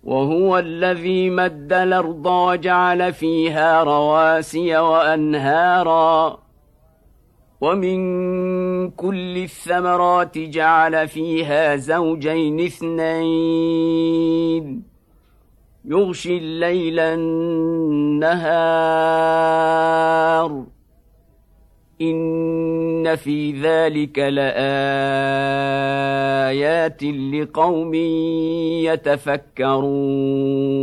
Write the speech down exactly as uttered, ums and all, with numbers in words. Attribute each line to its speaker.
Speaker 1: وهو الذي مد الأرض وجعل فيها رواسي وأنهارا ومن كل الثمرات جعل فيها زوجين اثنين يغشي الليل النهار إن في ذلك لآيات لقوم يتفكرون